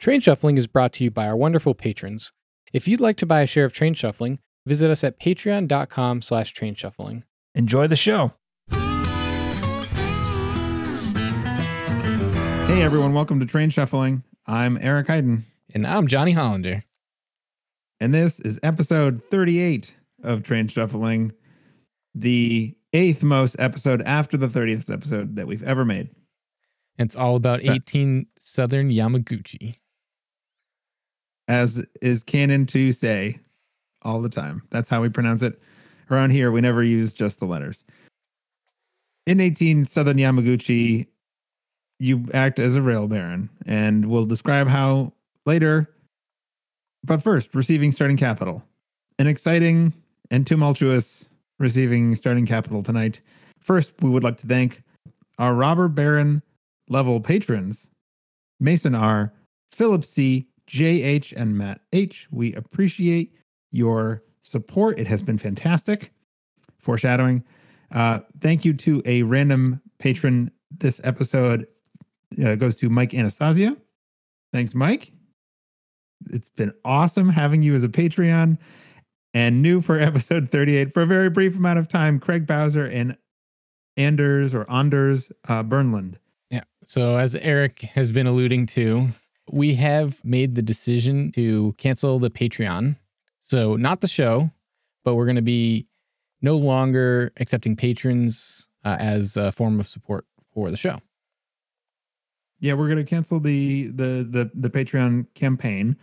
Train Shuffling is brought to you by our wonderful patrons. If you'd like to buy a share of Train Shuffling, visit us at patreon.com/trainshuffling. Enjoy the show. Hey everyone, welcome to Train Shuffling. I'm Eric Hayden. And I'm Johnny Hollander. And this is episode 38 of Train Shuffling, the 8th most episode after the 30th episode that we've ever made. And it's all about 18 Southern Yamaguchi. As is canon to say all the time. That's how we pronounce it. Around here, we never use just the letters. In 18 Southern Yamaguchi, you act as a rail baron, and we'll describe how later. But first, receiving starting capital. An exciting and tumultuous receiving starting capital tonight. First, we would like to thank our robber baron level patrons, Mason R., Philip C., JH, and Matt H. We appreciate your support. It has been fantastic. Foreshadowing. Thank you to a random patron. This episode goes to Mike Anastasia. Thanks, Mike. It's been awesome having you as a Patreon. And new for episode 38 for a very brief amount of time, Craig Bowser and Anders Burnland. Yeah. So as Eric has been alluding to, we have made the decision to cancel the Patreon. So not the show, but we're going to be no longer accepting patrons as a form of support for the show. Yeah, we're going to cancel the Patreon campaign.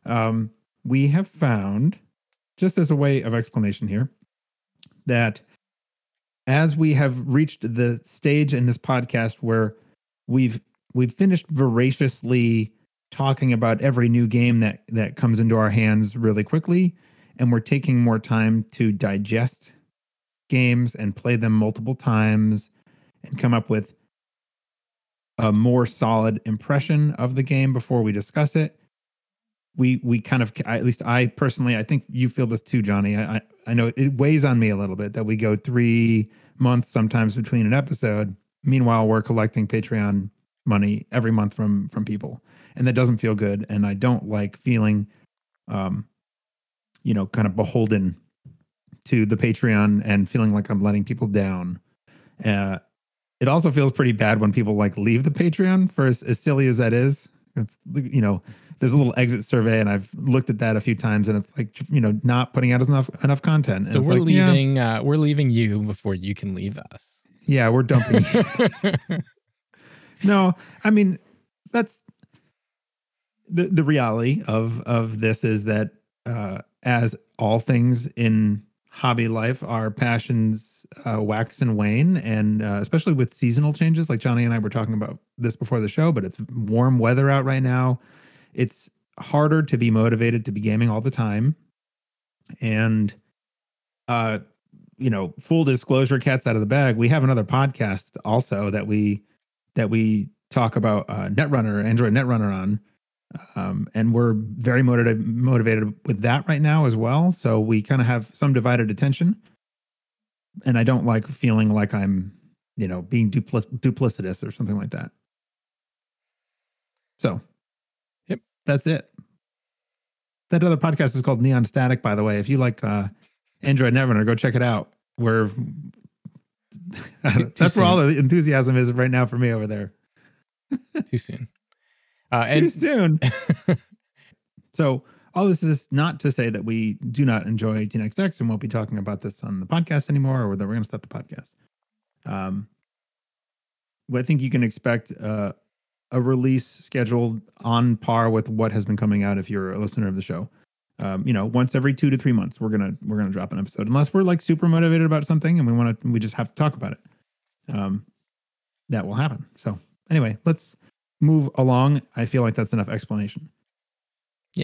We have found, just as a way of explanation here, that as we have reached the stage in this podcast where we've finished voraciously talking about every new game that comes into our hands really quickly, and we're taking more time to digest games and play them multiple times and come up with a more solid impression of the game before we discuss it. We kind of, at least I personally, I think you feel this too, Johnny. I know it weighs on me a little bit that we go 3 months sometimes between an episode. Meanwhile, we're collecting Patreon money every month from people, and that doesn't feel good. And I don't like feeling, kind of beholden to the Patreon and feeling like I'm letting people down. It also feels pretty bad when people leave the Patreon, for as silly as that is. It's, there's a little exit survey, and I've looked at that a few times, and it's not putting out enough content. And so we're leaving. We're leaving you before you can leave us. Yeah, we're dumping. No, I mean, that's the reality of this is that as all things in hobby life, our passions wax and wane, and especially with seasonal changes. Like Johnny and I were talking about this before the show, but it's warm weather out right now. It's harder to be motivated to be gaming all the time. And full disclosure, cat's out of the bag. We have another podcast also that we talk about Netrunner, Android Netrunner on. And we're very motivated with that right now as well. So we kind of have some divided attention, and I don't like feeling like I'm, being duplicitous or something like that. So, yep, that's it. That other podcast is called Neon Static, by the way. If you like Android Netrunner, go check it out. That's where all the enthusiasm is right now for me over there. Too soon. Too soon. So all this is not to say that we do not enjoy 18xx and won't be talking about this on the podcast anymore, or that we're going to stop the podcast. I think you can expect a release scheduled on par with what has been coming out if you're a listener of the show. Once every 2 to 3 months, we're gonna drop an episode, unless we're super motivated about something and we just have to talk about it. That will happen. So anyway, let's move along. I feel like that's enough explanation. Yeah.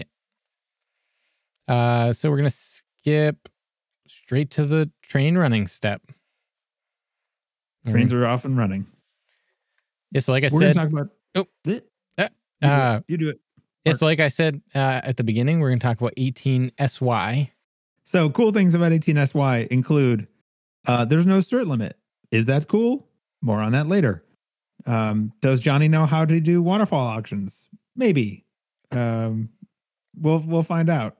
So we're going to skip straight to the train running step. Trains are off and running. Yeah, so like I we're said... going to talk about... You do it. Yeah, so like I said at the beginning, we're going to talk about 18SY. So cool things about 18SY include there's no cert limit. Is that cool? More on that later. Does Johnny know how to do waterfall auctions? Maybe. We'll find out.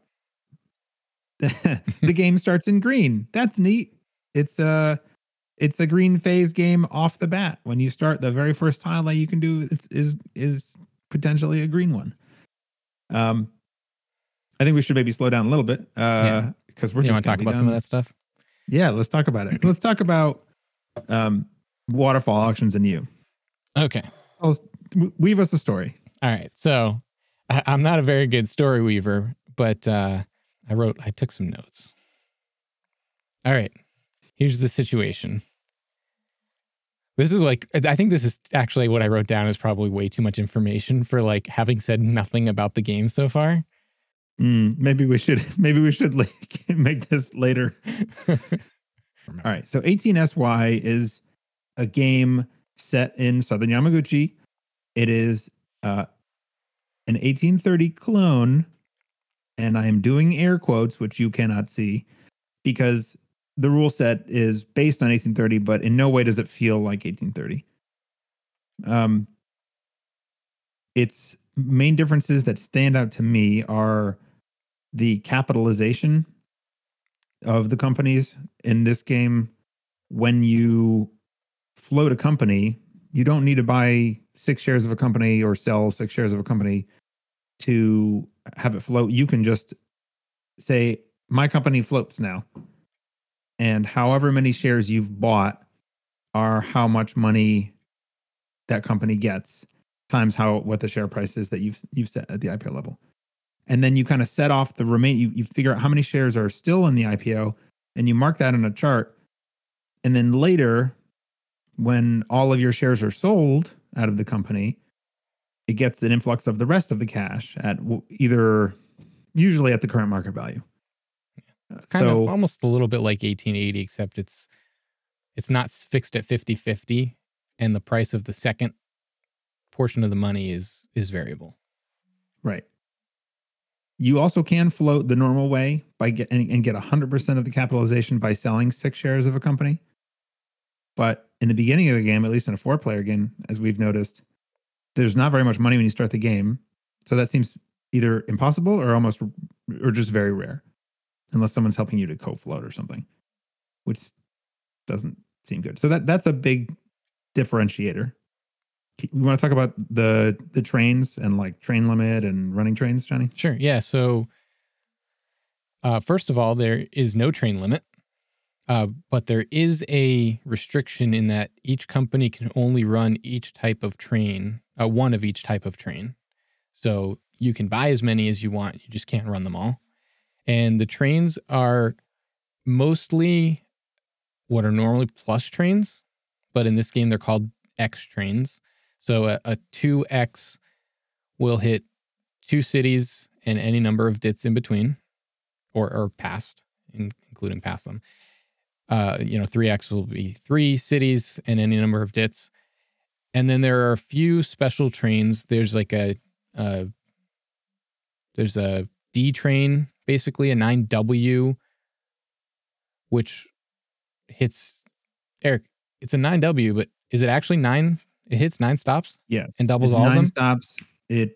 The game starts in green. That's neat. It's a green phase game off the bat. When you start, the very first tile that you can do is potentially a green one. I think we should maybe slow down a little bit because we're you just want to talk about some of that stuff. Yeah, let's talk about it. Let's talk about waterfall auctions and you. Okay. Weave us a story. All right. So I'm not a very good story weaver, but I took some notes. All right. Here's the situation. This is I think this is actually what I wrote down is probably way too much information for having said nothing about the game so far. Maybe we should make this later. All right. So 18SY is a game set in southern Yamaguchi. It is an 1830 clone, and I am doing air quotes, which you cannot see, because the rule set is based on 1830, but in no way does it feel like 1830. Its main differences that stand out to me are the capitalization of the companies in this game. When you float a company, you don't need to buy 6 shares of a company or sell 6 shares of a company to have it float. You can just say, my company floats now. And however many shares you've bought are how much money that company gets times what the share price is that you've set at the IPO level. And then you kind of set off the remaining, you figure out how many shares are still in the IPO and you mark that on a chart. And then later, when all of your shares are sold out of the company, it gets an influx of the rest of the cash at usually at the current market value. It's kind of almost a little bit like 1880, except it's not fixed at 50-50, and the price of the second portion of the money is variable. Right. You also can float the normal way and get 100% of the capitalization by selling 6 shares of a company. But in the beginning of the game, at least in a 4-player game, as we've noticed, there's not very much money when you start the game. So that seems either impossible or just very rare, unless someone's helping you to co-float or something, which doesn't seem good. So that's a big differentiator. You want to talk about the trains and train limit and running trains, Johnny? Sure. Yeah. So first of all, there is no train limit, but there is a restriction in that each company can only run each type of train, one of each type of train. So you can buy as many as you want. You just can't run them all. And the trains are mostly what are normally plus trains, but in this game, they're called X trains. So a 2X will hit 2 cities and any number of dits in between or past, including past them. 3X will be 3 cities and any number of dits. And then there are a few special trains. There's there's a D train, basically a 9W, which hits, Eric, it's a 9W, but is it actually 9? It hits 9 stops? Yes. And doubles all of them? 9 stops. Now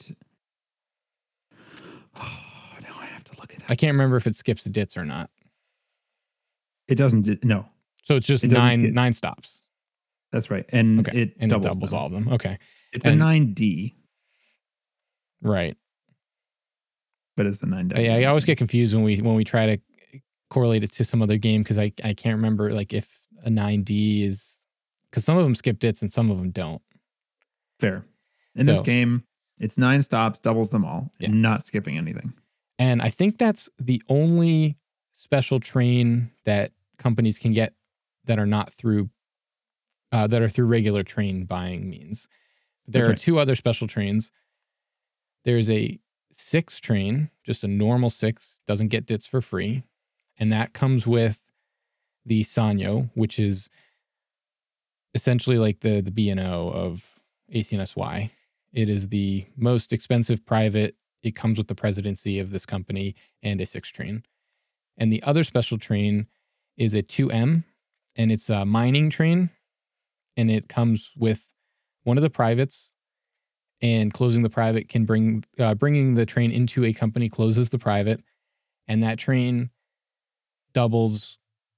I have to look at it. I can't remember if it skips the dits or not. It doesn't. No. So it's just 9 stops. That's right. And okay. it doubles all of them. Okay. It's a 9D. Right. But it's a 9W. I always get confused when we try to correlate it to some other game because I can't remember if a 9D is, because some of them skip dits and some of them don't. Fair. In this game, it's 9 stops, doubles them all, and not skipping anything. And I think that's the only special train that companies can get that are not through that are through regular train buying means. There are 2 other special trains. There's a 6 train, just a normal 6, doesn't get dits for free. And that comes with the Sanyo, which is essentially like the B&O of 18SY. It is the most expensive private. It comes with the presidency of this company and a 6 train. And the other special train is a 2M, and it's a mining train. And it comes with one of the privates and closing the private can bringing the train into a company closes the private, and that train doubles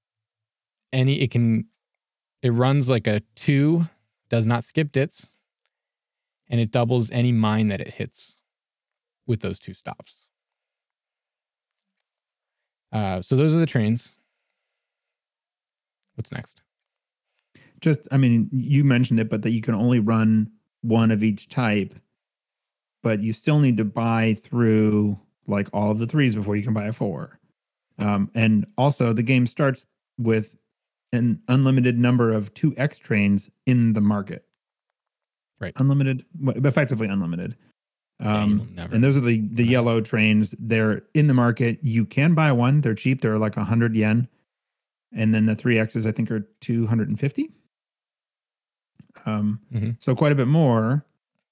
it runs like a 2, does not skip dits, and it doubles any mine that it hits with those 2 stops. So those are the trains. What's next? You mentioned it, but that you can only run one of each type, but you still need to buy through like all of the 3s before you can buy a 4. And also the game starts with an unlimited number of 2X trains in the market. Right. Unlimited, effectively unlimited. And those are the yellow trains. They're in the market. You can buy one. They're cheap. They're like 100 yen. And then the 3Xs, I think, are 250. So quite a bit more.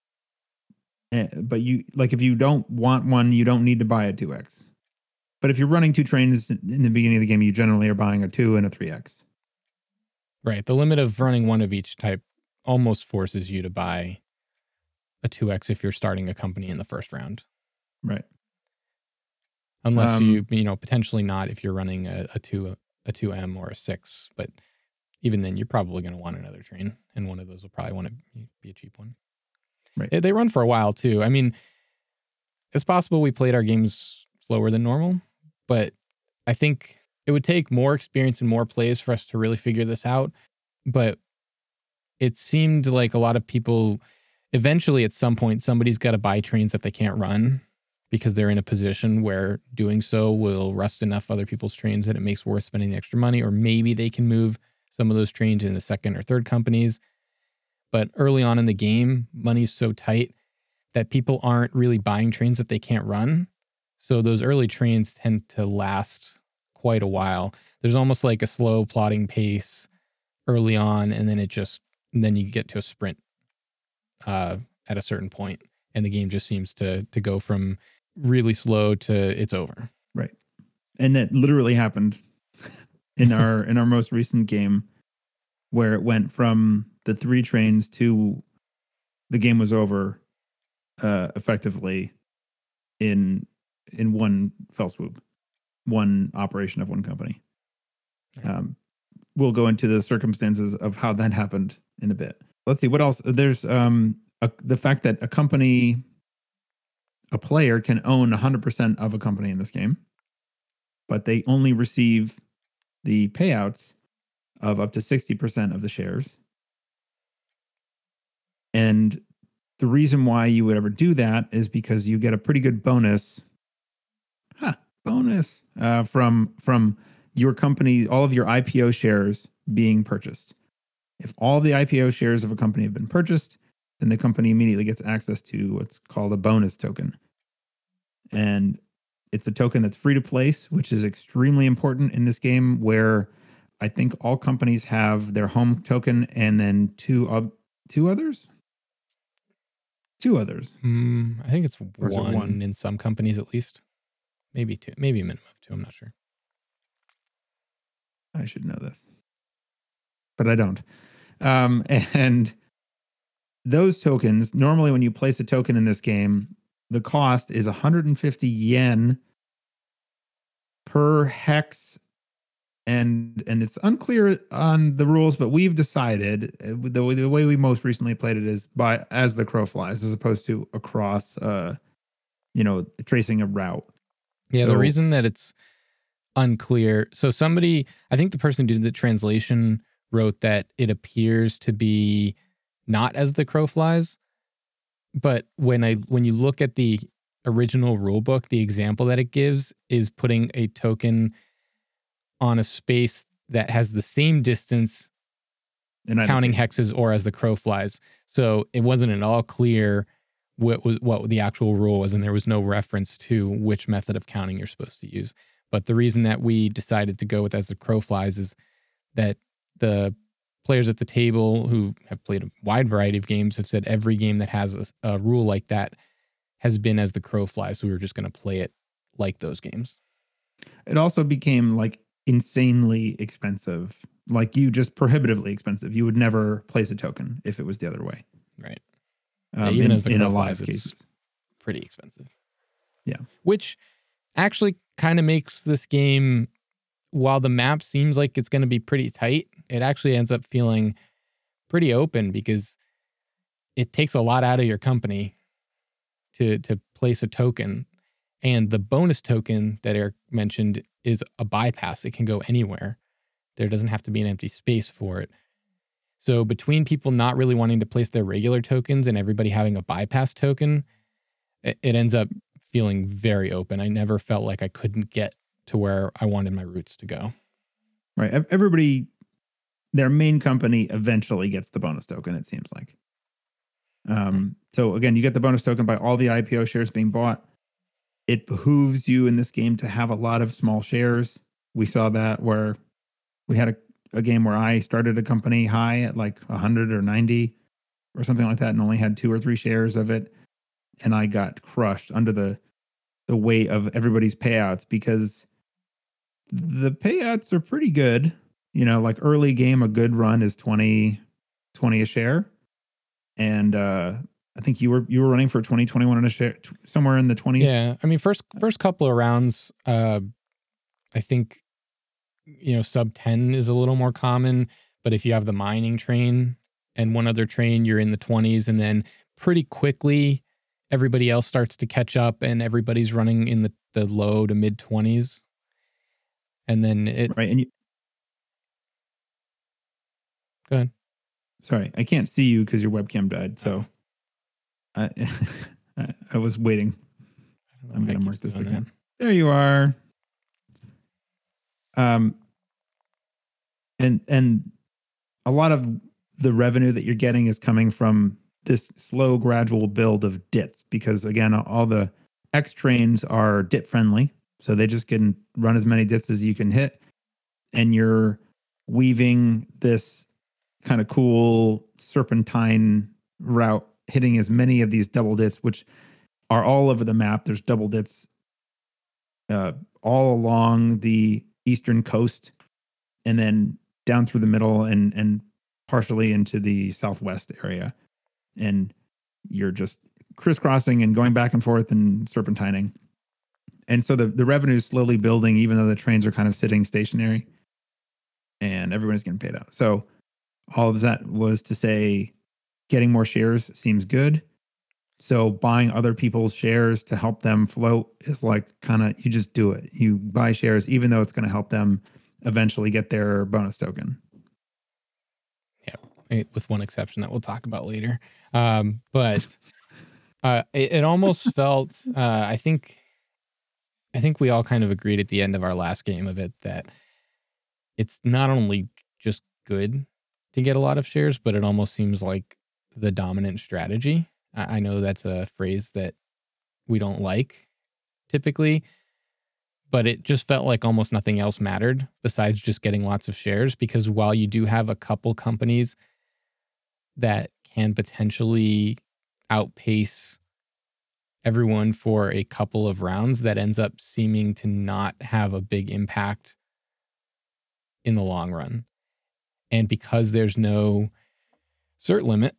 But if you don't want one, you don't need to buy a 2X. But if you're running 2 trains in the beginning of the game, you generally are buying a 2 and a 3X. Right. The limit of running one of each type almost forces you to buy a 2X if you're starting a company in the first round. Right. Unless you potentially not if you're running a 2M or a 6, but even then you're probably going to want another train, and one of those will probably want to be a cheap one. Right. They run for a while too. I mean, it's possible we played our games slower than normal, but I think it would take more experience and more plays for us to really figure this out. But it seemed like a lot of people, eventually at some point, somebody's got to buy trains that they can't run because they're in a position where doing so will rust enough other people's trains that it makes worth spending the extra money, or maybe they can move some of those trains into second or third companies. But early on in the game, money's so tight that people aren't really buying trains that they can't run. So those early trains tend to last quite a while. There's almost like a slow plodding pace early on, and then you get to a sprint at a certain point, and the game just seems to go from really slow to it's over. Right. And that literally happened in our most recent game, where it went from the 3 trains to the game was over effectively in one fell swoop, one operation of one company. We'll go into the circumstances of how that happened in a bit. Let's see what else. There's the fact that a player can own 100% of a company in this game, but they only receive the payouts of up to 60% of the shares. And the reason why you would ever do that is because you get a pretty good bonus. From your company, all of your IPO shares being purchased. If all the IPO shares of a company have been purchased, then the company immediately gets access to what's called a bonus token. And it's a token that's free to place, which is extremely important in this game, where I think all companies have their home token and then two others. I think it's one in some companies at least. Maybe 2, maybe a minimum of 2. I'm not sure. I should know this, but I don't. And those tokens, normally when you place a token in this game, the cost is 150 yen per hex. And it's unclear on the rules, but we've decided the way we most recently played it is as the crow flies, as opposed to across, tracing a route. Yeah, the reason that it's unclear. So I think the person who did the translation wrote that it appears to be not as the crow flies. But when you look at the original rule book, the example that it gives is putting a token on a space that has the same distance counting hexes or as the crow flies. So it wasn't at all clear what the actual rule was, and there was no reference to which method of counting you're supposed to use. But the reason that we decided to go with as the crow flies is that the players at the table who have played a wide variety of games have said every game that has a rule like that has been as the crow flies. So we were just going to play it like those games. It also became like insanely expensive, like just prohibitively expensive. You would never place a token if it was the other way. Right. even as the in crow a lot flies, of cases. it's pretty expensive. Yeah. Which actually kind of makes this game, while the map seems like it's going to be pretty tight, it actually ends up feeling pretty open because it takes a lot out of your company to place a token. And the bonus token that Eric mentioned is a bypass. It can go anywhere. There doesn't have to be an empty space for it. So between people not really wanting to place their regular tokens and everybody having a bypass token, it ends up feeling very open. I never felt like I couldn't get to where I wanted my routes to go. Right. Everybody, their main company eventually gets the bonus token, it seems like. So again, you get the bonus token by all the IPO shares being bought. It behooves you in this game to have a lot of small shares. We saw that where we had a game where I started a company high at like 100 or 90 or something like that and only had 2 or 3 shares of it. And I got crushed under the weight of everybody's payouts because the payouts are pretty good. You know, like early game, a good run is 20 a share. And I think you were running for 2021 in a share, somewhere in the 20s. Yeah, I mean, first couple of rounds, I think, sub 10 is a little more common. But if you have the mining train and one other train, you're in the 20s, and then pretty quickly everybody else starts to catch up, and everybody's running in the low to mid 20s, and then it right. And go ahead. Sorry, I can't see you because your webcam died. So I was waiting. I'm going to mark this again. There you are. And a lot of the revenue that you're getting is coming from this slow, gradual build of DITs, because again, all the X trains are DIT friendly. So they just can run as many DITs as you can hit. And you're weaving this kind of cool serpentine route, hitting as many of these double DITs, which are all over the map. There's double DITs all along the eastern coast, and then down through the middle and partially into the southwest area. And you're just crisscrossing and going back and forth and serpentining. And so the revenue is slowly building, even though the trains are kind of sitting stationary and everyone's getting paid out. So all of that was to say, getting more shares seems good. So buying other people's shares to help them float is like kind of, you just do it. You buy shares, even though it's going to help them eventually get their bonus token. Yeah, with one exception that we'll talk about later. But it almost felt, I think we all kind of agreed at the end of our last game of it that it's not only just good to get a lot of shares, but it almost seems like the dominant strategy. I know that's a phrase that we don't like typically, but it just felt like almost nothing else mattered besides just getting lots of shares, because while you do have a couple companies that can potentially outpace everyone for a couple of rounds, that ends up seeming to not have a big impact in the long run. And because there's no cert limit,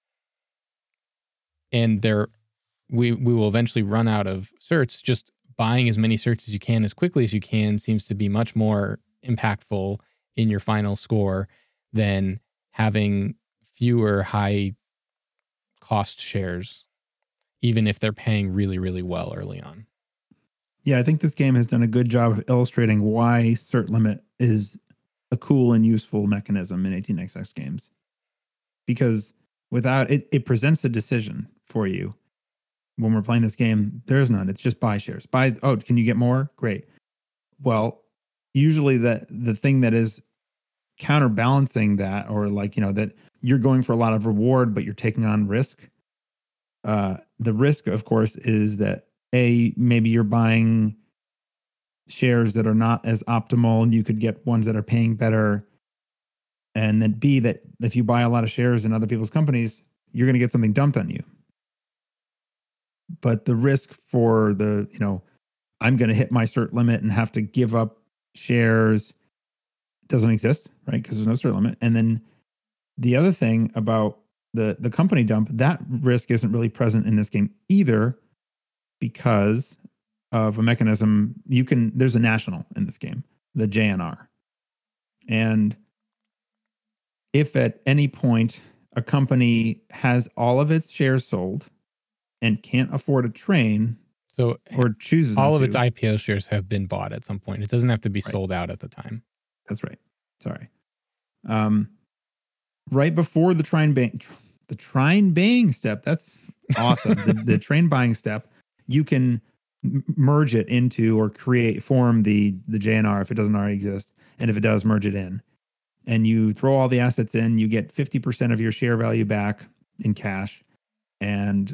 and we will eventually run out of certs, just buying as many certs as you can as quickly as you can seems to be much more impactful in your final score than having fewer high cost shares, even if they're paying really, really well early on. Yeah, I think this game has done a good job of illustrating why cert limit is a cool and useful mechanism in 18xx games. Because without it, it presents a decision for you. When we're playing this game, there's none. It's just buy shares. Can you get more? Great. Well, usually the thing that is counterbalancing that, or like, that you're going for a lot of reward, but you're taking on risk. The risk, of course, is that maybe you're buying shares that are not as optimal, and you could get ones that are paying better. And then B, that if you buy a lot of shares in other people's companies, you're going to get something dumped on you. But the risk for I'm going to hit my cert limit and have to give up shares doesn't exist, right? Because there's no cert limit. And then the other thing about the company dump, that risk isn't really present in this game either, because of a mechanism. There's a national in this game, the JNR. And if at any point a company has all of its shares sold and can't afford a train, So or chooses all not of to, its IPO shares have been bought at some point. It doesn't have to be Right. sold out at the time. That's right. Sorry. Right before the train buying step, that's awesome. the train buying step, you can merge it into or form the JNR if it doesn't already exist. And if it does, merge it in. And you throw all the assets in, you get 50% of your share value back in cash. And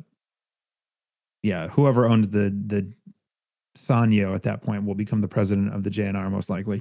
whoever owns the Sanyo at that point will become the president of the JNR, most likely.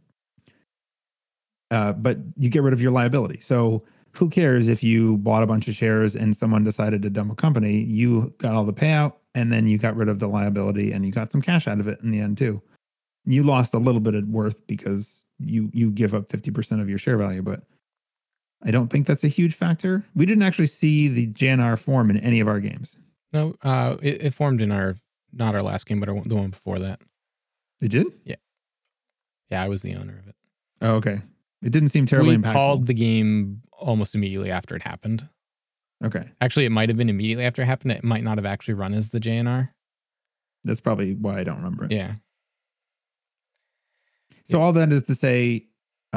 But you get rid of your liability. So who cares if you bought a bunch of shares and someone decided to dump a company? You got all the payout, and then you got rid of the liability, and you got some cash out of it in the end too. You lost a little bit of worth because you give up 50% of your share value, but I don't think that's a huge factor. We didn't actually see the JNR form in any of our games. No, it formed in not our last game, but the one before that. It did? Yeah, I was the owner of it. Oh, okay. It didn't seem terribly impactful. We called the game almost immediately after it happened. Okay. Actually, it might have been immediately after it happened. It might not have actually run as the JNR. That's probably why I don't remember it. Yeah. So all that is to say,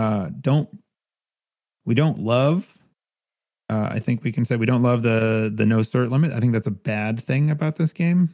we don't love, I think we can say we don't love the no cert limit. I think that's a bad thing about this game.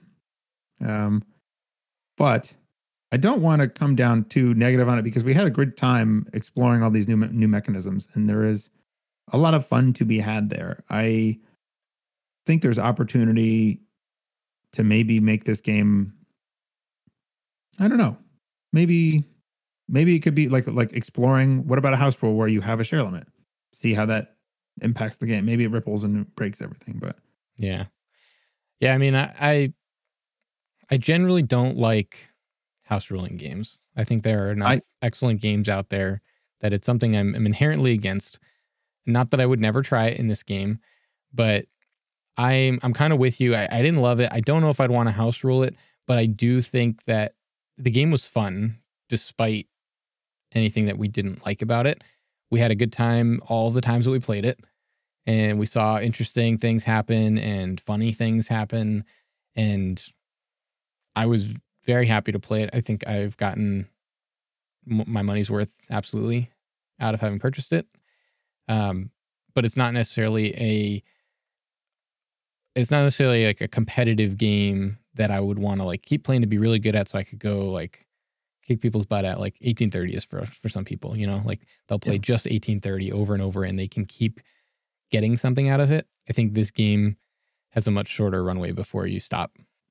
But I don't want to come down too negative on it, because we had a good time exploring all these new mechanisms, and there is a lot of fun to be had there. I think there's opportunity to maybe make this game, I don't know, maybe it could be like exploring, what about a house rule where you have a share limit? See how that impacts the game. Maybe it ripples and breaks everything, but yeah. I mean, I generally don't like house ruling games. I think there are enough excellent games out there that it's something I'm inherently against. Not that I would never try it in this game, but I'm kind of with you. I didn't love it. I don't know if I'd want to house rule it, but I do think that the game was fun despite anything that we didn't like about it. We had a good time all the times that we played it, and we saw interesting things happen and funny things happen, and I was very happy to play it. I think I've gotten my money's worth absolutely out of having purchased it. But it's not necessarily like a competitive game that I would want to like keep playing to be really good at, so I could go like kick people's butt at, like 1830 is for some people, you know, like they'll play just 1830 over and over and they can keep getting something out of it. I think this game has a much shorter runway before you stop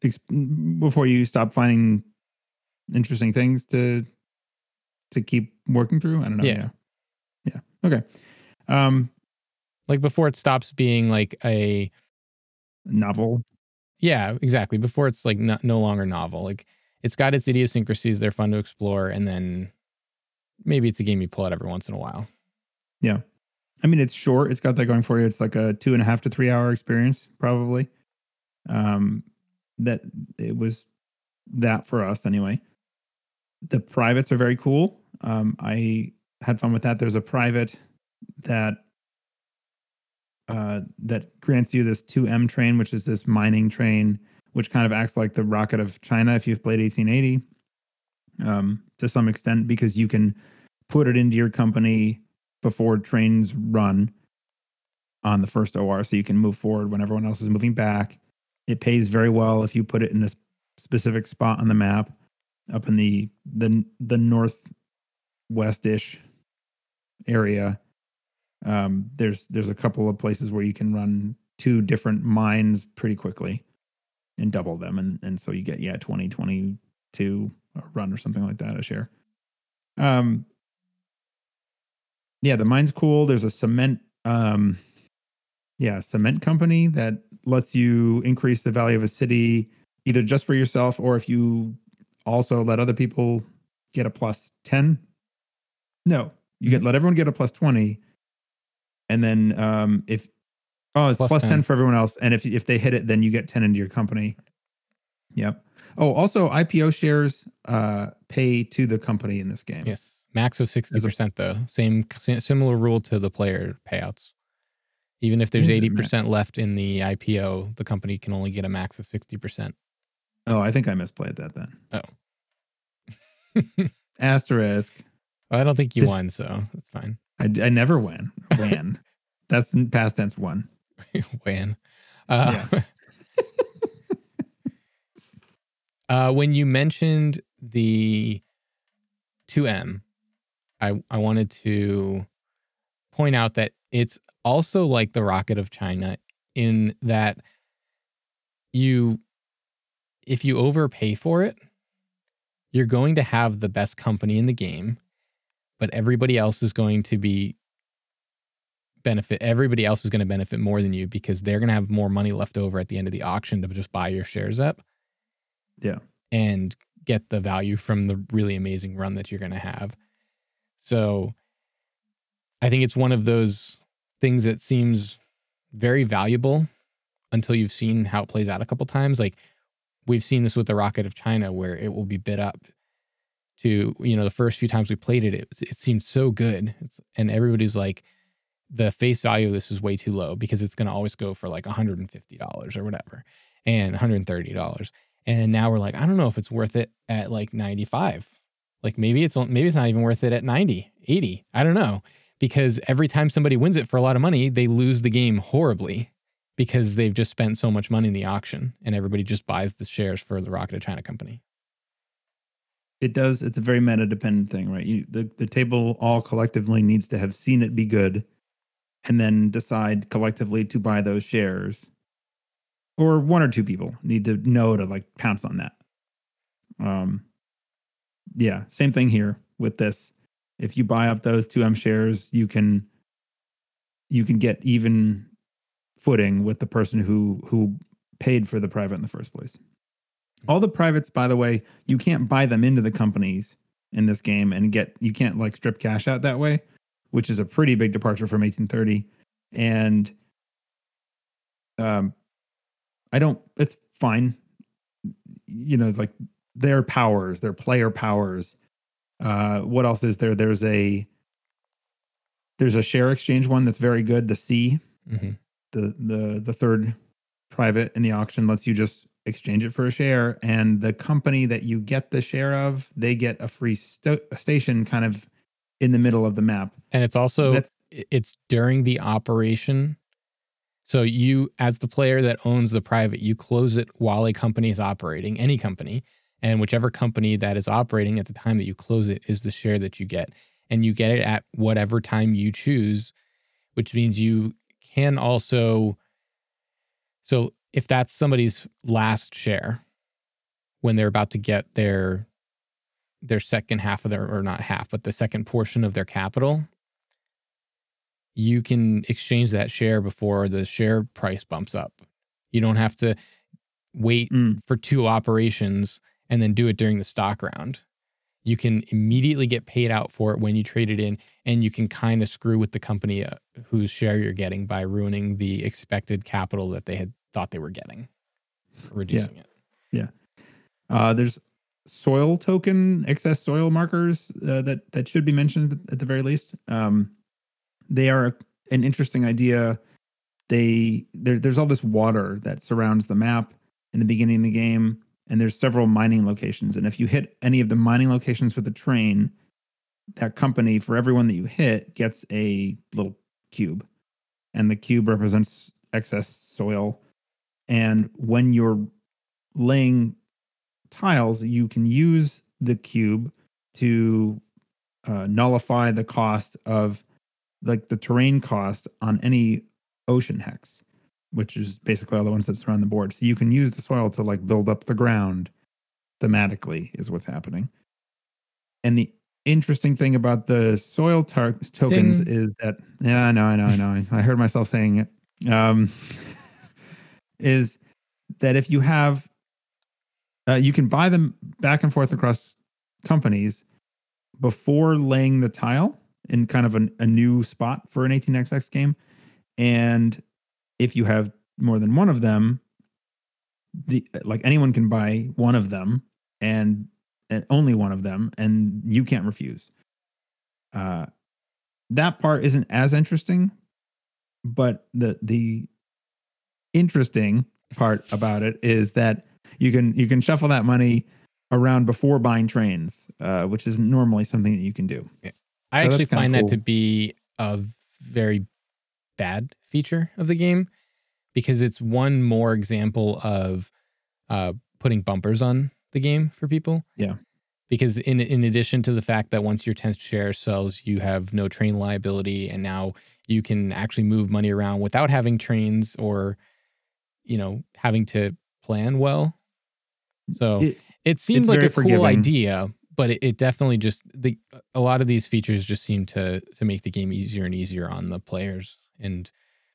finding interesting things to keep working through. I don't know. Yeah. Okay. Like before it stops being like a novel. Yeah, exactly. Before it's like no longer novel. Like it's got its idiosyncrasies. They're fun to explore. And then maybe it's a game you pull out every once in a while. Yeah. I mean, it's short. It's got that going for you. It's like a 2.5 to 3 hour experience, probably. That it was that for us anyway. The privates are very cool. I had fun with that. There's a private that grants you this 2M train, which is this mining train, which kind of acts like the rocket of China if you've played 1880, to some extent, because you can put it into your company before trains run on the first OR, so you can move forward when everyone else is moving back. It pays very well if you put it in a specific spot on the map, up in the northwest-ish area. There's a couple of places where you can run 2 different mines pretty quickly and double them, and so you get 2022 a run or something like that a share. The mine's cool. There's a cement company that lets you increase the value of a city either just for yourself, or if you also let other people get a plus 10. No, you let everyone get a plus 20. And then if Oh, it's plus 10 10 for everyone else. And if they hit it, then you get 10 into your company. Yep. Oh, also IPO shares pay to the company in this game. Yes. Max of 60% though. Similar rule to the player payouts. Even if there's 80% left in the IPO, the company can only get a max of 60%. Oh, I think I misplayed that then. Oh. Asterisk. Well, I don't think you won, so that's fine. I never win. That's past tense won. Win. Yeah. When you mentioned the 2M, I wanted to point out that it's also like the Rocket of China in that if you overpay for it, you're going to have the best company in the game, but everybody else is going to benefit more than you because they're going to have more money left over at the end of the auction to just buy your shares up. Yeah. And get the value from the really amazing run that you're going to have. So I think it's one of those things that seems very valuable until you've seen how it plays out a couple times. Like we've seen this with the Rocket of China where it will be bid up to, the first few times we played it, it seemed so good. And everybody's like, the face value of this is way too low because it's going to always go for like $150 or whatever and $130. And now we're like, I don't know if it's worth it at like 95. Like maybe it's not even worth it at 90, 80. I don't know. Because every time somebody wins it for a lot of money, they lose the game horribly because they've just spent so much money in the auction and everybody just buys the shares for the Rocket of China company. It does. It's a very meta dependent thing, right? The table all collectively needs to have seen it be good and then decide collectively to buy those shares. Or one or two people need to know to like pounce on that. Yeah, same thing here with this. If you buy up those 2M shares, you can get even footing with the person who paid for the private in the first place. All the privates, by the way, you can't buy them into the companies in this game and you can't like strip cash out that way, which is a pretty big departure from 1830. And it's fine. It's like their powers, their player powers. What else is there? There's a share exchange one that's very good. The C, the third private in the auction lets you just exchange it for a share, and the company that you get the share of, they get a free station kind of in the middle of the map. And it's also it's during the operation. So you, as the player that owns the private, you close it while a company is operating, any company, and whichever company that is operating at the time that you close it is the share that you get. And you get it at whatever time you choose, which means you can also, so if that's somebody's last share, when they're about to get their second half of or not half, but the second portion of their capital, you can exchange that share before the share price bumps up. You don't have to wait for two operations and then do it during the stock round. You can immediately get paid out for it when you trade it in, and you can kind of screw with the company whose share you're getting by ruining the expected capital that they had thought they were getting, reducing it. Yeah. There's soil token, excess soil markers that should be mentioned at the very least. They are an interesting idea. There's all this water that surrounds the map in the beginning of the game, and there's several mining locations. And if you hit any of the mining locations with a train, that company, for everyone that you hit, gets a little cube, and the cube represents excess soil. And when you're laying tiles, you can use the cube to nullify the cost of like the terrain cost on any ocean hex, which is basically all the ones that surround the board. So you can use the soil to like build up the ground thematically is what's happening. And the interesting thing about the soil tokens is that, I know. I heard myself saying it, is that if you have, you can buy them back and forth across companies before laying the tile in kind of a new spot for an 18xx game. And if you have more than one of them, like anyone can buy one of them and only one of them, and you can't refuse. That part isn't as interesting, but the interesting part about it is that you can shuffle that money around before buying trains, which is normally something that you can do. Yeah. I So actually that's kinda find that cool. to be a very bad feature of the game because it's one more example of putting bumpers on the game for people. Yeah. Because in addition to the fact that once your 10th share sells, you have no train liability, and now you can actually move money around without having trains or, having to plan well. So it seemed It's like very a cool forgiving. idea, but it definitely just a lot of these features just seem to make the game easier and easier on the players, and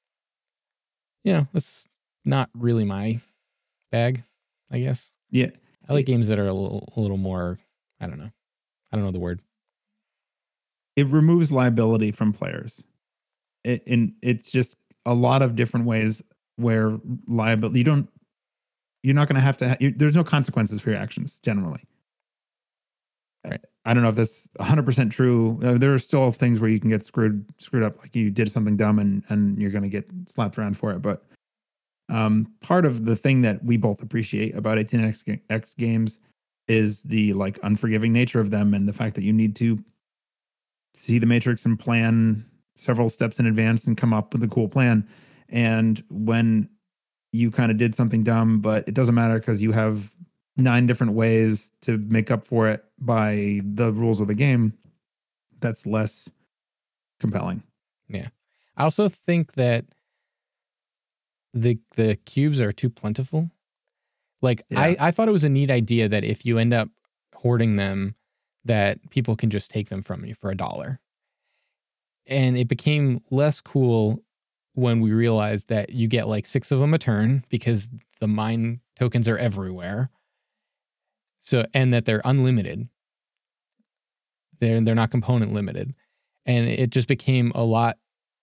it's not really my bag, I guess. Yeah. I like games that are a little more, I don't know the word. It removes liability from players. It's just a lot of different ways where liability, you're not going to have there's no consequences for your actions generally. Right. I don't know if that's 100% true. There are still things where you can get screwed up, like you did something dumb and you're going to get slapped around for it. But part of the thing that we both appreciate about 18X games is the like unforgiving nature of them, and the fact that you need to see the matrix and plan several steps in advance and come up with a cool plan. And when you kind of did something dumb, but it doesn't matter because you have 9 different ways to make up for it by the rules of the game, that's less compelling. Yeah. I also think that the cubes are too plentiful. Like, Yeah. I thought it was a neat idea that if you end up hoarding them, that people can just take them from you for $1. And it became less cool when we realized that you get like 6 of them a turn because the mine tokens are everywhere. So, and that they're unlimited. They're not component limited. And it just became a lot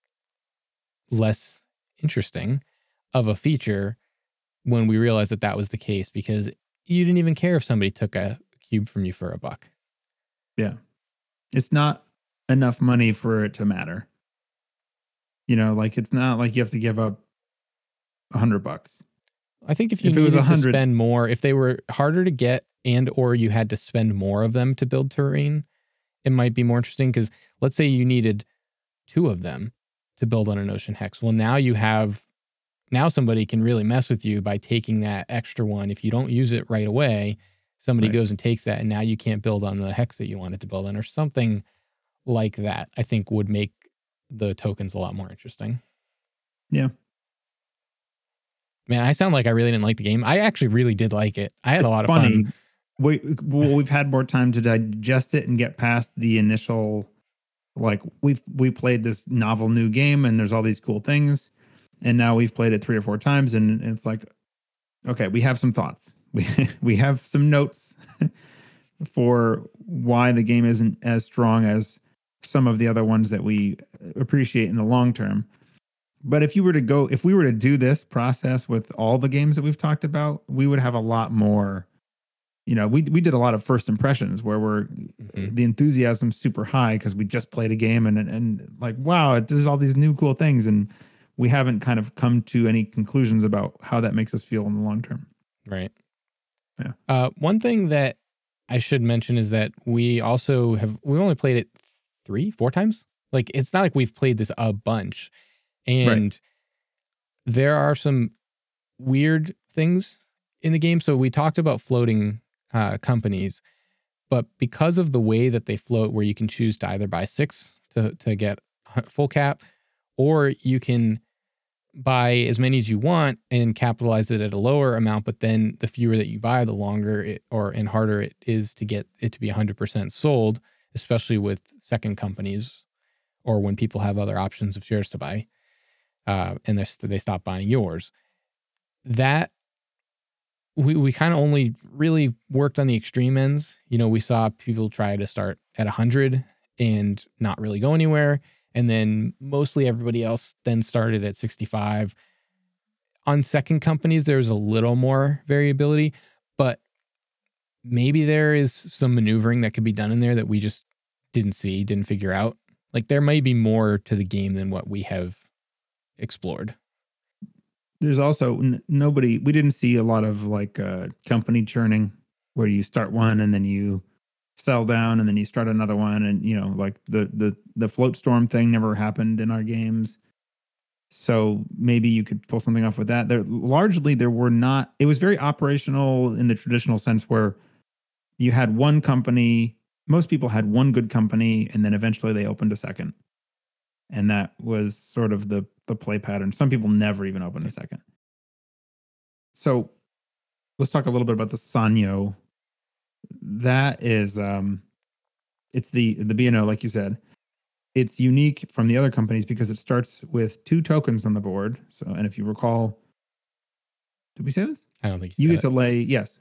less interesting of a feature when we realized that was the case, because you didn't even care if somebody took a cube from you for $1. Yeah. It's not enough money for it to matter. Like it's not like you have to give up $100. I think if you If it was needed to 100 spend more, if they were harder to get and or you had to spend more of them to build terrain, it might be more interesting, because let's say you needed 2 of them to build on an ocean hex. Well, now somebody can really mess with you by taking that extra one. If you don't use it right away, somebody Right. goes and takes that, and now you can't build on the hex that you wanted to build on, or something like that, I think would make the tokens a lot more interesting. Yeah. Man, I sound like I really didn't like the game. I actually really did like it. I had a lot of fun. We've had more time to digest it and get past the initial, like we played this novel new game and there's all these cool things, and now we've played it 3 or 4 times and it's like, okay, we have some thoughts. We have some notes for why the game isn't as strong as some of the other ones that we appreciate in the long term. But if we were to do this process with all the games that we've talked about, we would have a lot more. We did a lot of first impressions where the enthusiasm super high because we just played a game and like, wow, it does all these new cool things, and we haven't kind of come to any conclusions about how that makes us feel in the long term. Right. Yeah. One thing that I should mention is that we only played it 3-4 times. Like, it's not like we've played this a bunch. And there are some weird things in the game. So we talked about floating companies, but because of the way that they float, where you can choose to either buy 6 to get full cap, or you can buy as many as you want and capitalize it at a lower amount, but then the fewer that you buy, the longer and harder it is to get it to be 100% sold, especially with second companies or when people have other options of shares to buy. And they stop buying yours. That we kind of only really worked on the extreme ends. We saw people try to start at 100 and not really go anywhere. And then mostly everybody else then started at 65 On second companies, there's a little more variability, but maybe there is some maneuvering that could be done in there that we just didn't figure out. Like there may be more to the game than what we have explored. There's also we didn't see a lot of like company churning where you start one and then you sell down and then you start another one. And, like the float storm thing never happened in our games. So maybe you could pull something off with that. It was very operational in the traditional sense where you had one company, most people had one good company, and then eventually they opened a second. And that was sort of the play pattern. Some people never even opened a second. So let's talk a little bit about the Sanyo. That is, it's the B&O, like you said. It's unique from the other companies because it starts with 2 tokens on the board. So, and if you recall, did we say this? I don't think you get to lay. Yes,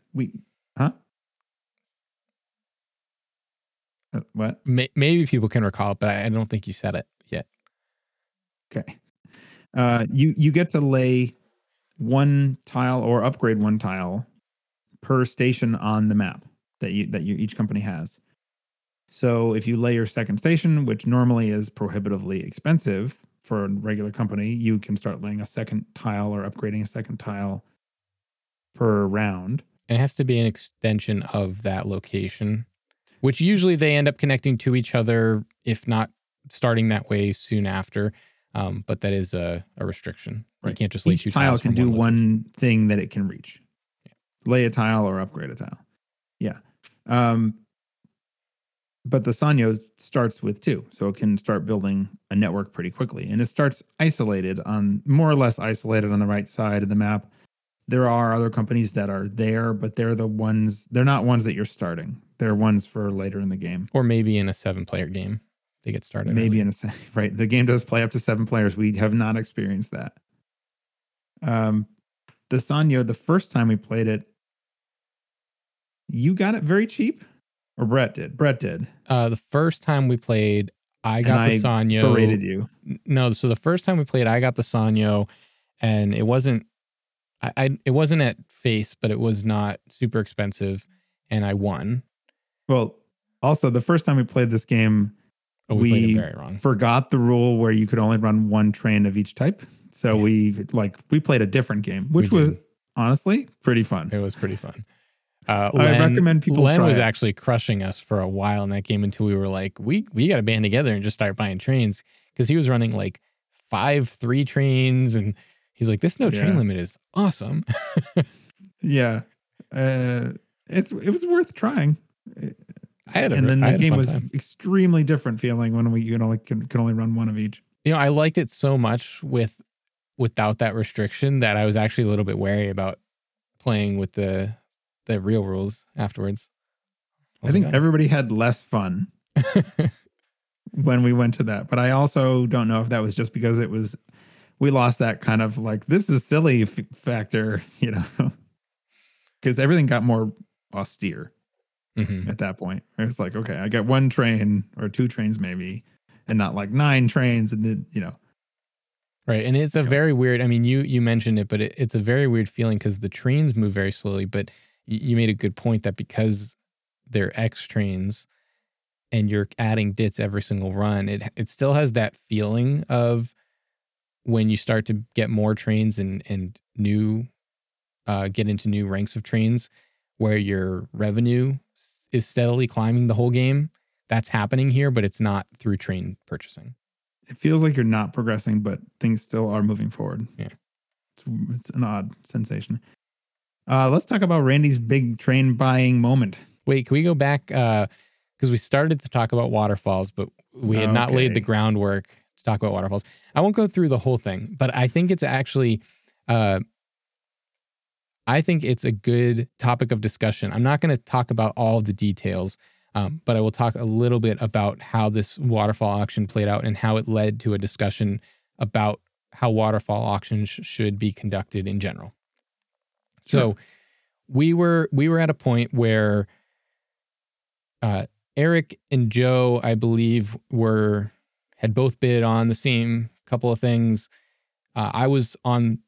what? Maybe people can recall it, but I don't think you said it yet. Okay. You get to lay 1 tile or upgrade 1 tile per station on the map that each company has. So if you lay your second station, which normally is prohibitively expensive for a regular company, you can start laying a second tile or upgrading a second tile per round. It has to be an extension of that location, which usually they end up connecting to each other, if not starting that way soon after. But that is a restriction. Right. You can't just lay each 2 tile tiles can do one thing that it can reach. Yeah. Lay a tile or upgrade a tile. Yeah. But the Sanyo starts with 2, so it can start building a network pretty quickly. And it starts more or less isolated on the right side of the map. There are other companies that are there, but they're not ones that you're starting. They're ones for later in the game. Or maybe in a 7-player game, they get started. Maybe right. The game does play up to 7 players. We have not experienced that. The Sanyo, the first time we played it, you got it very cheap. Or Brett did. The first time we played, I got the Sanyo. Berated you. No, so the first time we played, I got the Sanyo, and it wasn't. It wasn't at face, but it was not super expensive, and I won. Well, also the first time we played this game, we played it very wrong. Forgot the rule where you could only run 1 train of each type. So we played a different game, which was honestly pretty fun. It was pretty fun. I recommend people Len try was it. actually crushing us for a while in that game until we were like, we got to band together and just start buying trains, because he was running like 5 3 trains, and he's like, this train limit is awesome. Yeah, it was worth trying. The game was extremely different feeling when we could only run 1 of each. I liked it so much without that restriction that I was actually a little bit wary about playing with the real rules afterwards. I think everybody had less fun when we went to that, but I also don't know if that was just because we lost that kind of like, this is silly factor, because everything got more austere at that point. It was like, okay, I got 1 train or 2 trains maybe, and not like 9 trains, and then Right, and it's a very weird. I mean, you mentioned it, but it's a very weird feeling because the trains move very slowly. But you made a good point that because they're X trains and you're adding dits every single run, it still has that feeling of when you start to get more trains and new get into new ranks of trains where your revenue is steadily climbing the whole game. That's happening here, but it's not through train purchasing. It feels like you're not progressing, but things still are moving forward. Yeah. It's an odd sensation. Let's talk about Randy's big train buying moment. Wait, can we go back? Because we started to talk about waterfalls, but we had not laid the groundwork to talk about waterfalls. I won't go through the whole thing, but I think it's actually, I think it's a good topic of discussion. I'm not going to talk about all of the details, but I will talk a little bit about how this waterfall auction played out and how it led to a discussion about how waterfall auctions should be conducted in general. Sure. So we were at a point where Eric and Joe, I believe, had both bid on the same couple of things. I was on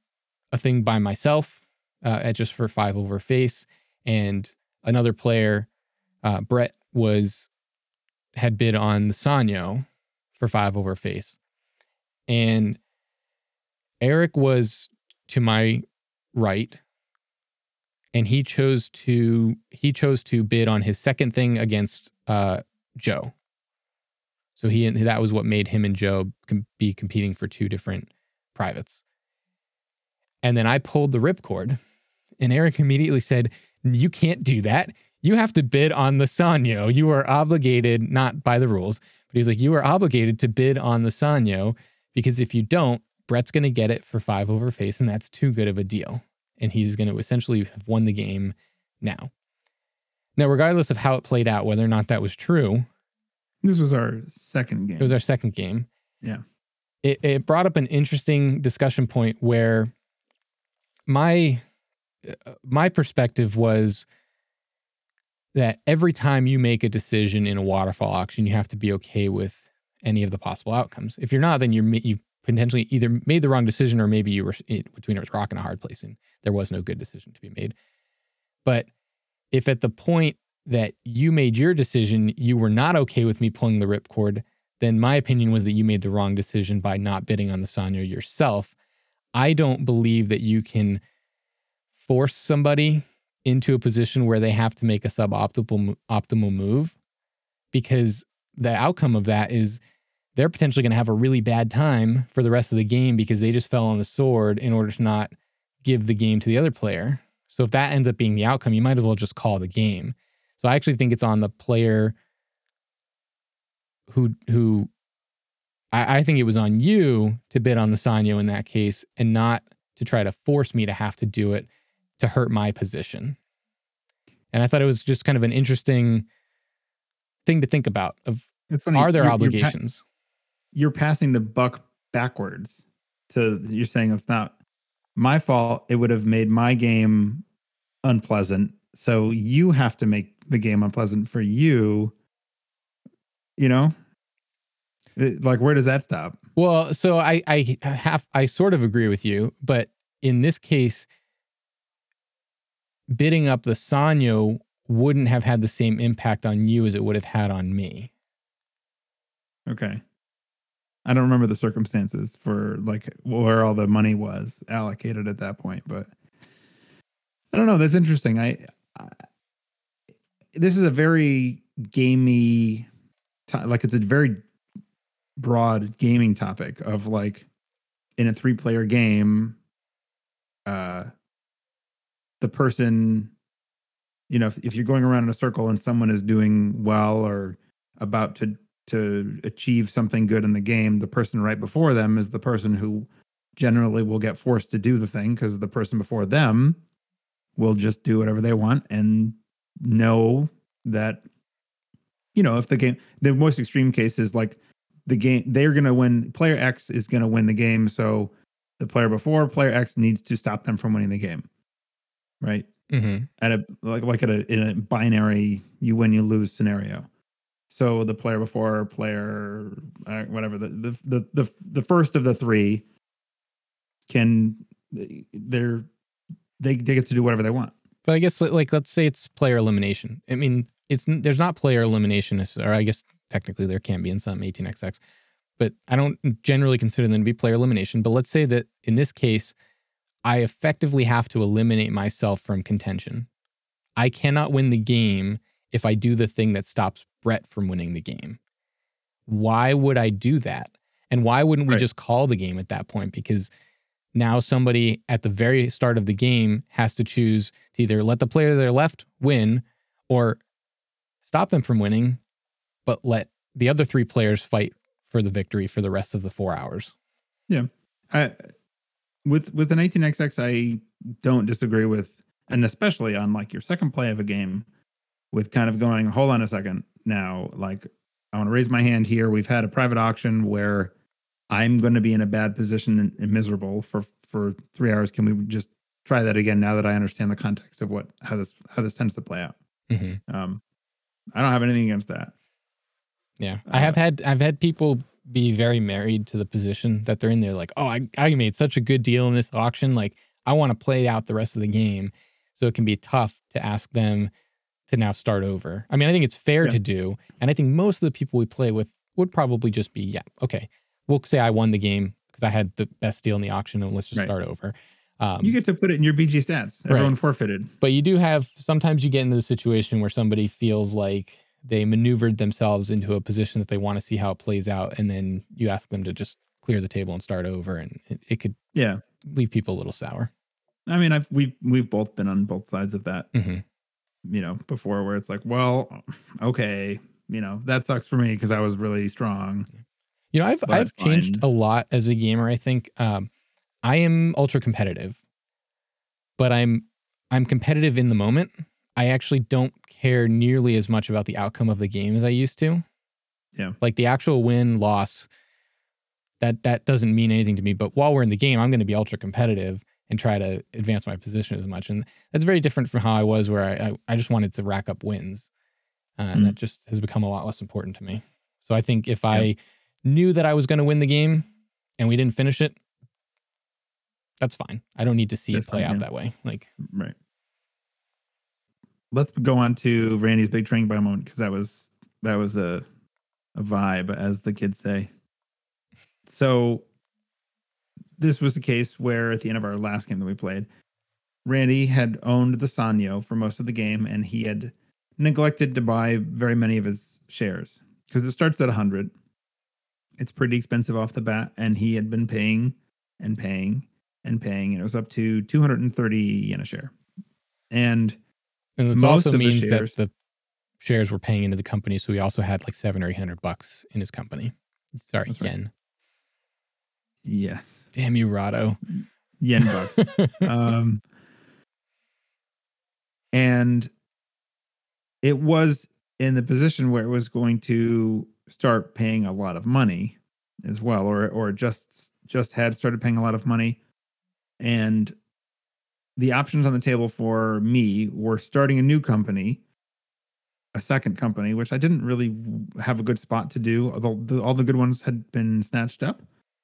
a thing by myself at just for 5 over face, and another player, Brett, had bid on the Sanyo for 5 over face, and Eric was to my right, and he chose to bid on his second thing against Joe. So that was what made him and Joe be competing for 2 different privates. And then I pulled the ripcord, and Eric immediately said, "You can't do that. You have to bid on the Sanyo. You are obligated, not by the rules, but he's like, you are obligated to bid on the Sanyo, because if you don't, Brett's going to get it for 5 over face, and that's too good of a deal. And he's going to essentially have won the game now." Now, regardless of how it played out, whether or not that was true. This was our second game. It was our second game. Yeah. It brought up an interesting discussion point where my perspective was that every time you make a decision in a waterfall auction, you have to be okay with any of the possible outcomes. If you're not, then you've potentially either made the wrong decision, or maybe you were between a rock and a hard place and there was no good decision to be made. But if at the point that you made your decision, you were not okay with me pulling the ripcord, then my opinion was that you made the wrong decision by not bidding on the Sanyo yourself. I don't believe that you can force somebody into a position where they have to make a optimal move, because the outcome of that is they're potentially going to have a really bad time for the rest of the game because they just fell on the sword in order to not give the game to the other player. So if that ends up being the outcome, you might as well just call the game. So I actually think it's on the player who I think it was on you to bid on the Sanyo in that case, and not to try to force me to have to do it to hurt my position. And I thought it was just kind of an interesting thing to think about of, it's funny, are there obligations? You're passing the buck backwards. You're saying it's not my fault. It would have made my game unpleasant. So you have to make the game unpleasant for you. You know? Like, where does that stop? Well, so I sort of agree with you, but in this case, bidding up the Sanyo wouldn't have had the same impact on you as it would have had on me. Okay. I don't remember the circumstances for like where all the money was allocated at that point, but I don't know. That's interesting. This is a very gamey, like it's a very broad gaming topic of like in a 3-player game, the person, you know, if you're going around in a circle and someone is doing well or about to achieve something good in the game, the person right before them is the person who generally will get forced to do the thing because the person before them will just do whatever they want and know that, you know, if the most extreme case is like the game, they're going to win, player X is going to win the game. So the player before player X needs to stop them from winning the game. Right. Mm-hmm. In a binary, you win, you lose scenario. So the player before player, whatever, the first of the 3 they get to do whatever they want. But I guess like, let's say it's player elimination. I mean, there's not player elimination, or I guess technically there can be in some 18xx, but I don't generally consider them to be player elimination. But let's say that in this case, I effectively have to eliminate myself from contention. I cannot win the game if I do the thing that stops Brett from winning the game. Why would I do that? And why wouldn't we just call the game at that point? Because now somebody at the very start of the game has to choose to either let the player to their left win or stop them from winning, but let the other 3 players fight for the victory for the rest of the 4 hours. Yeah. With an 18xx, I don't disagree with, and especially on like your second play of a game, with kind of going, hold on a second now, like I want to raise my hand here. We've had a private auction where I'm going to be in a bad position and miserable for 3 hours. Can we just try that again now that I understand the context of how this tends to play out? Mm-hmm. I don't have anything against that. Yeah, I've had people be very married to the position that they're in. They're like, oh, I made such a good deal in this auction. Like I want to play out the rest of the game. So it can be tough to ask them to now start over. I mean, I think it's fair to do. And I think most of the people we play with would probably just be, yeah, okay, we'll say I won the game because I had the best deal in the auction and let's just start over. You get to put it in your BG stats. Everyone forfeited. But you do have, sometimes you get into the situation where somebody feels like they maneuvered themselves into a position that they want to see how it plays out. And then you ask them to just clear the table and start over. And it could leave people a little sour. I mean, we've both been on both sides of that, before, where it's like, well, okay, that sucks for me because I was really strong. I've changed a lot as a gamer. I think I am ultra competitive, but I'm competitive in the moment. I actually don't care nearly as much about the outcome of the game as I used to. Yeah, like the actual win loss, that doesn't mean anything to me. But while we're in the game, I'm going to be ultra competitive and try to advance my position as much. And that's very different from how I was, where I just wanted to rack up wins. And that just has become a lot less important to me. So I think if I knew that I was going to win the game and we didn't finish it, that's fine. I don't need to see it play out that way. Right. Let's go on to Randy's big training by moment, because that was a vibe, as the kids say. So this was the case where at the end of our last game that we played, Randy had owned the Sanyo for most of the game, and he had neglected to buy very many of his shares because it starts at 100. It's pretty expensive off the bat, and he had been paying and paying and paying, and it was up to 230 yen a share. And it also means that the shares were paying into the company, so he also had like $700 or $800 in his company. Sorry, yen. Right. Yes. Damn you, Rado. Yen bucks. And it was in the position where it was going to start paying a lot of money as well, or just had started paying a lot of money. And the options on the table for me were starting a new company, a second company, which I didn't really have a good spot to do, although all the good ones had been snatched up,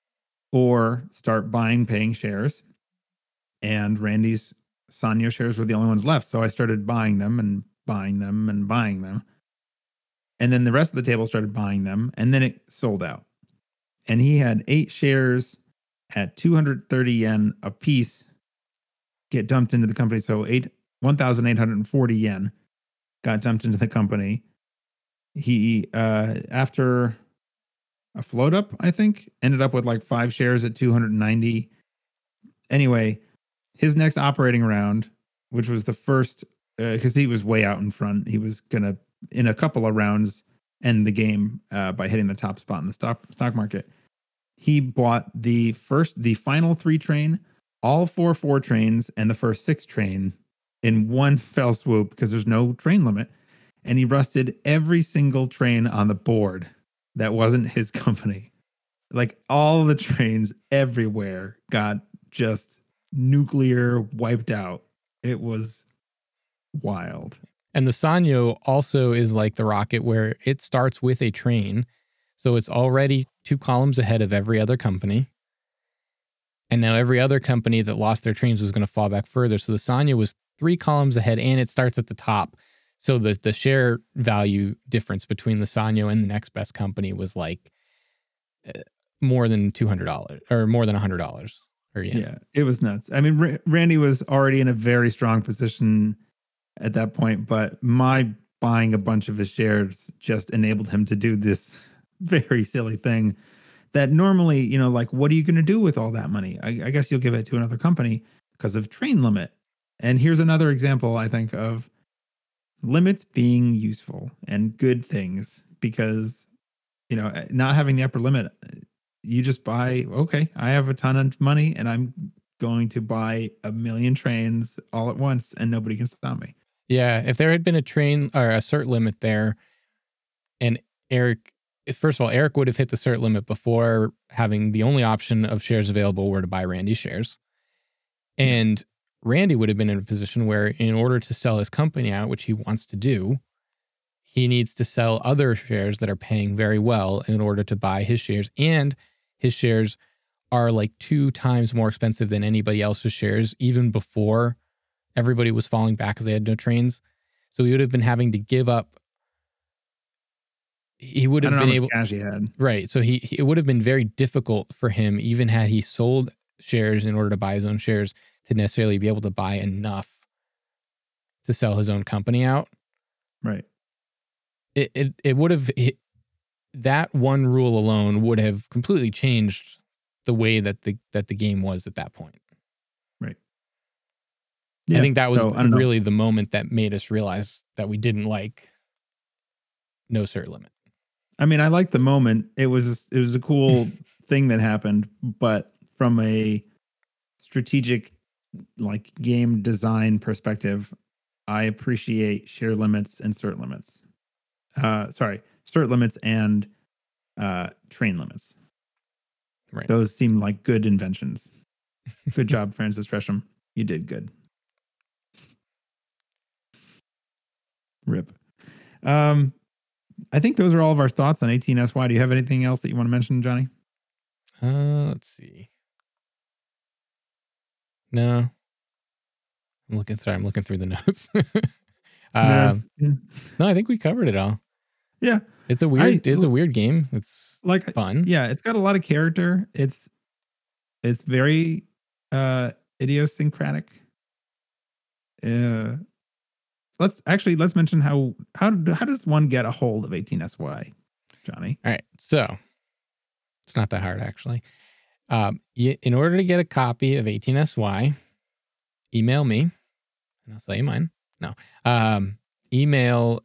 or start paying shares. And Randy's Sanyo shares were the only ones left. So I started buying them and buying them and buying them. And then the rest of the table started buying them, and then it sold out. And he had 8 shares at 230 yen a piece get dumped into the company. So 1,840 yen got dumped into the company. He, after a float up, I think, ended up with like 5 shares at 290. Anyway, his next operating round, which was the first, because he was way out in front, he was going to, in a couple of rounds, end the game by hitting the top spot in the stock market. He bought the final 3 train, all 4 trains, and the first 6 train in one fell swoop because there's no train limit. And he rusted every single train on the board that wasn't his company. Like all the trains everywhere got just nuclear wiped out. It was wild. And the Sanyo also is like the rocket, where it starts with a train. So it's already 2 columns ahead of every other company. And now every other company that lost their trains was going to fall back further. So the Sanyo was 3 columns ahead, and it starts at the top. So the share value difference between the Sanyo and the next best company was like more than $200 or more than $100. Yeah, it was nuts. I mean, Randy was already in a very strong position at that point, but my buying a bunch of his shares just enabled him to do this very silly thing that normally, like, what are you going to do with all that money? I guess you'll give it to another company because of train limit. And here's another example, I think, of limits being useful and good things, because, not having the upper limit, you just buy, okay, I have a ton of money and I'm going to buy 1 million trains all at once and nobody can stop me. Yeah, if there had been a train or a cert limit there, and Eric would have hit the cert limit before having the only option of shares available were to buy Randy's shares. And Randy would have been in a position where, in order to sell his company out, which he wants to do, he needs to sell other shares that are paying very well in order to buy his shares. And his shares are like 2 times more expensive than anybody else's shares, even before everybody was falling back because they had no trains. So he would have been having to give up. He would I have don't know been how able, much cash he had. right? So it would have been very difficult for him, even had he sold shares in order to buy his own shares, to necessarily be able to buy enough to sell his own company out. Right. It would have, that one rule alone would have completely changed the way that the game was at that point. Right. I think that was so, I don't know. really the moment that made us realize that we didn't like no cert limit. I mean, I liked the moment. It was a cool thing that happened, but from a strategic like game design perspective, I appreciate share limits and cert limits. Cert limits and train limits. Right. Those seem like good inventions. Good job, Francis Tresham. You did good. Rip. I think those are all of our thoughts on 18SY. Do you have anything else that you want to mention, Johnny? Let's see. No. I'm looking through the notes. Yeah. No, I think we covered it all. Yeah. It's a weird game. It's like fun. Yeah, it's got a lot of character. It's very idiosyncratic. Let's mention how does one get a hold of 18SY, Johnny? All right. So it's not that hard, actually. In order to get a copy of 18SY, email me, and I'll sell you mine. No. Email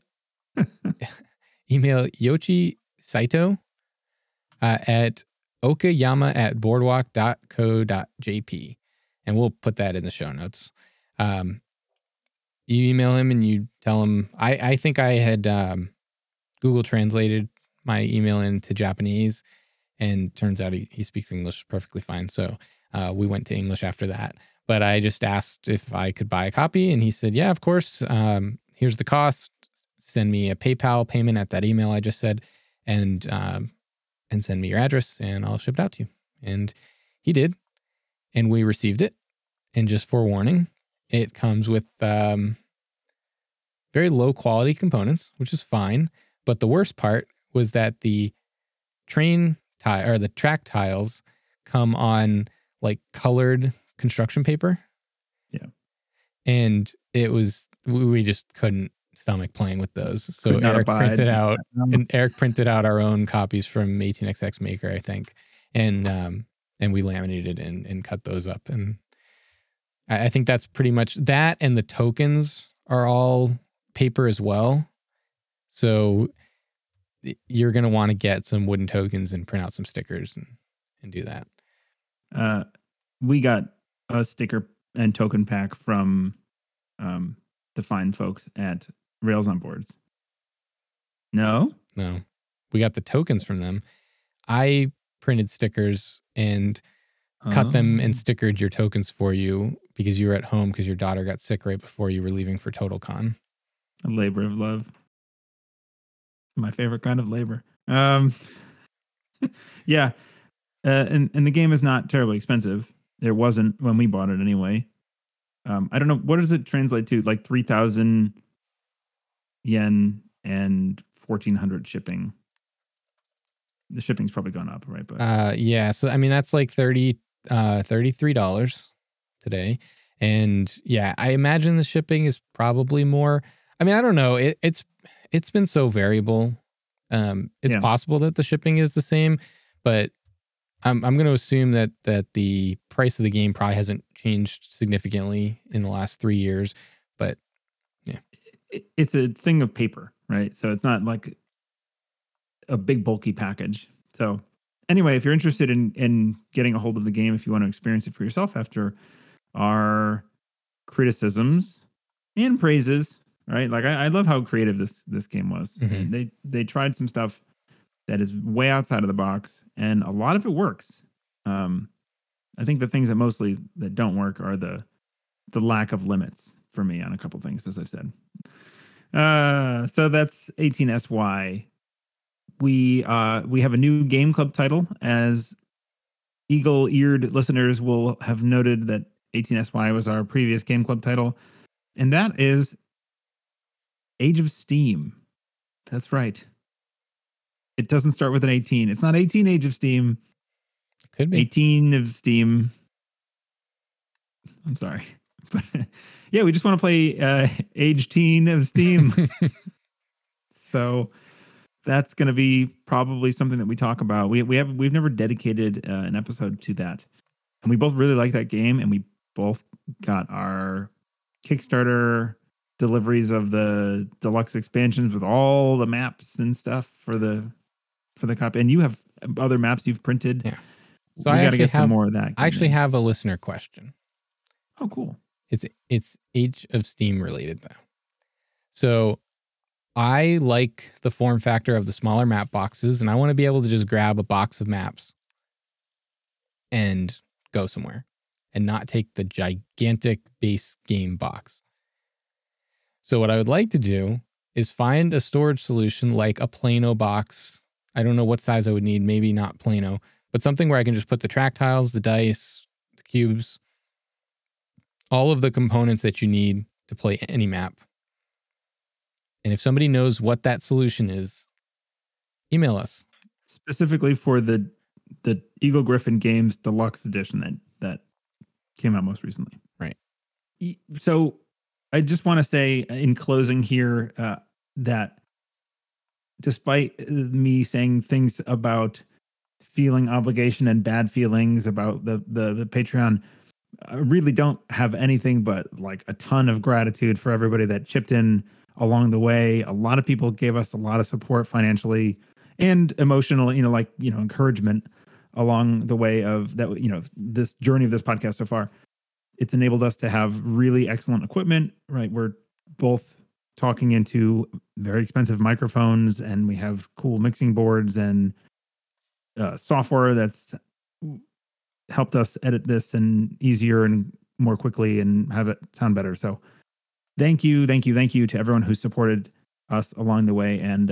Yoshi Saito at okayama@boardwalk.co.jp, and we'll put that in the show notes. You email him and you tell him, I think I had Google translated my email into Japanese, and turns out he speaks English perfectly fine. So we went to English after that. But I just asked if I could buy a copy, and he said, yeah, of course. Here's the cost. Send me a PayPal payment at that email I just said, and send me your address, and I'll ship it out to you. And he did, and we received it. And just forewarning, it comes with very low quality components, which is fine. But the worst part was that the the track tiles come on like colored construction paper. Yeah. And we just couldn't stomach playing with those. So Eric printed out our own copies from 18xx Maker, I think. And we laminated and cut those up. And I think that's pretty much that. And the tokens are all paper as well. So you're going to want to get some wooden tokens and print out some stickers and do that. We got a sticker and token pack from the fine folks at Rails on Boards. No, we got the tokens from them. I printed stickers and cut them and stickered your tokens for you because you were at home because your daughter got sick right before you were leaving for TotalCon. A labor of love. My favorite kind of labor. Yeah. And the game is not terribly expensive. It wasn't when we bought it anyway. I don't know. What does it translate to? Like 3,000 yen and 1,400 shipping. The shipping's probably gone up, right? But yeah. So, I mean, that's like $33 today. And yeah, I imagine the shipping is probably more. I mean, I don't know. It's been so variable. It's possible that the shipping is the same, but I'm going to assume that the price of the game probably hasn't changed significantly in the last 3 years. But yeah, it's a thing of paper, right? So it's not like a big bulky package. So anyway, if you're interested in getting a hold of the game, if you want to experience it for yourself after our criticisms and praises, right? Like I love how creative this game was. Mm-hmm. They tried some stuff that is way outside of the box, and a lot of it works. I think the things that don't work are the lack of limits for me on a couple things, as I've said. So that's 18SY. We have a new game club title as eagle-eared listeners will have noted that 18SY was our previous Game Club title, and that is Age of Steam. That's right. It doesn't start with an 18. It's not 18 Age of Steam. Could be 18 of Steam. I'm sorry. But yeah, we just want to play Age Teen of Steam. So that's going to be probably something that we talk about. We've never dedicated an episode to that. And we both really like that game, and we both got our Kickstarter deliveries of the deluxe expansions with all the maps and stuff for the copy. And you have other maps you've printed. Yeah. So we I got to get some have more of that. I actually have a listener question. Oh, cool. It's Age of Steam related though. So I like the form factor of the smaller map boxes, and I want to be able to just grab a box of maps and go somewhere and not take the gigantic base game box. So what I would like to do is find a storage solution like a Plano box. I don't know what size I would need, maybe not Plano, but something where I can just put the track tiles, the dice, the cubes, all of the components that you need to play any map. And if somebody knows what that solution is, email us. Specifically for the Eagle Gryphon Games Deluxe Edition that came out most recently. Right. So I just want to say in closing here that despite me saying things about feeling obligation and bad feelings about the Patreon, I really don't have anything but like a ton of gratitude for everybody that chipped in along the way. A lot of people gave us a lot of support financially and emotionally, encouragement along the way of that, this journey of this podcast so far. It's enabled us to have really excellent equipment, right? We're both talking into very expensive microphones, and we have cool mixing boards and software that's helped us edit this and easier and more quickly and have it sound better. So thank you to everyone who supported us along the way. And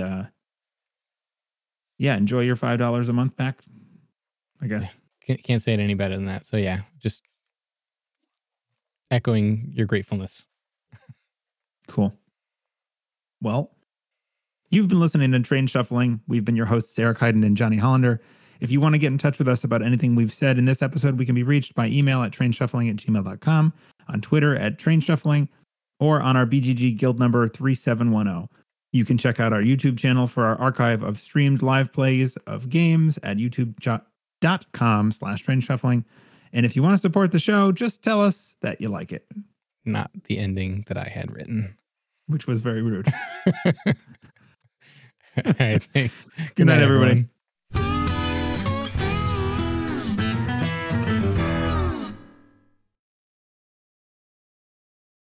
enjoy your $5 a month back, I guess. Can't say it any better than that. So yeah, just echoing your gratefulness. Cool. Well, you've been listening to Train Shuffling. We've been your hosts, Eric Hyden and Johnny Hollander. If you want to get in touch with us about anything we've said in this episode, we can be reached by email at trainshuffling@gmail.com, on Twitter at trainshuffling, or on our BGG guild number 3710. You can check out our YouTube channel for our archive of streamed live plays of games at youtube.com/trainshuffling. And if you want to support the show, just tell us that you like it. Not the ending that I had written. Which was very rude. All right, Good night, everybody.